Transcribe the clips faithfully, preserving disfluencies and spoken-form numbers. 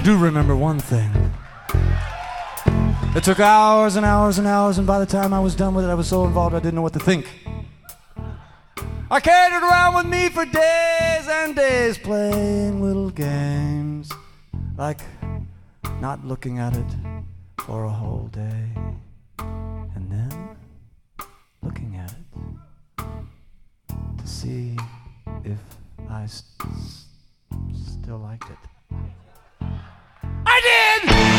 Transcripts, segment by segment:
do remember one thing. It took hours and hours and hours, and by the time I was done with it, I was so involved I didn't know what to think. I carried it around with me for days and days, playing little games, like not looking at it for a whole day, and then looking at it to see if I s- s- still liked it. I did!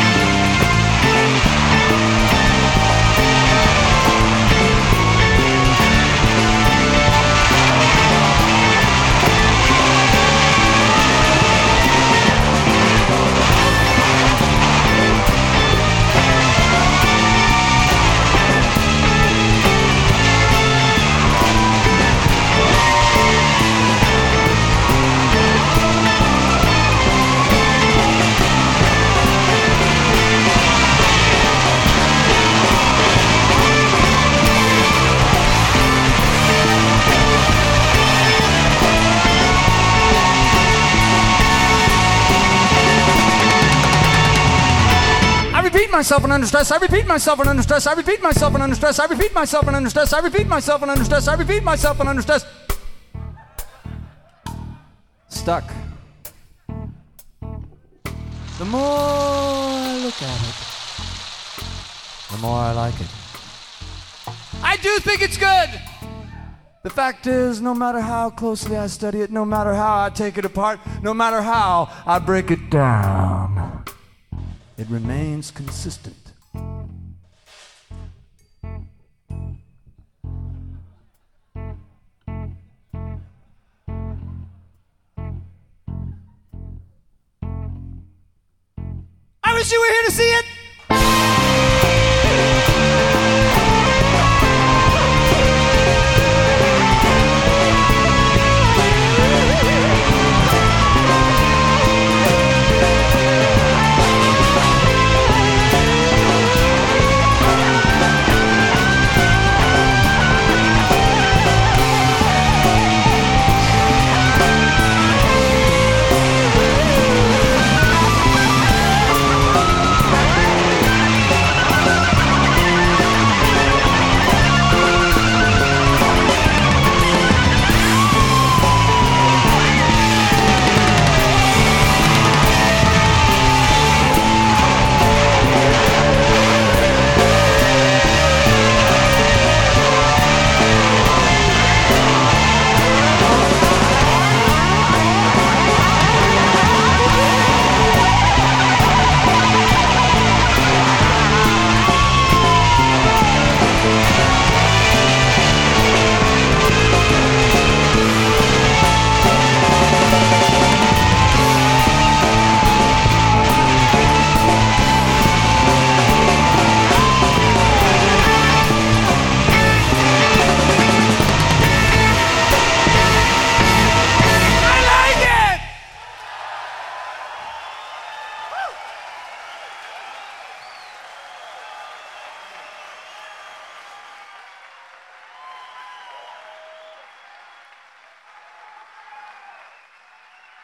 I repeat myself and under stress, I repeat myself and under stress, I repeat myself and under stress, I repeat myself and under stress, I repeat myself and under stress, I repeat myself and under stress. Stuck. The more I look at it, the more I like it. I do think it's good! The fact is, no matter how closely I study it, no matter how I take it apart, no matter how I break it down, it remains consistent. I wish you were here to see it!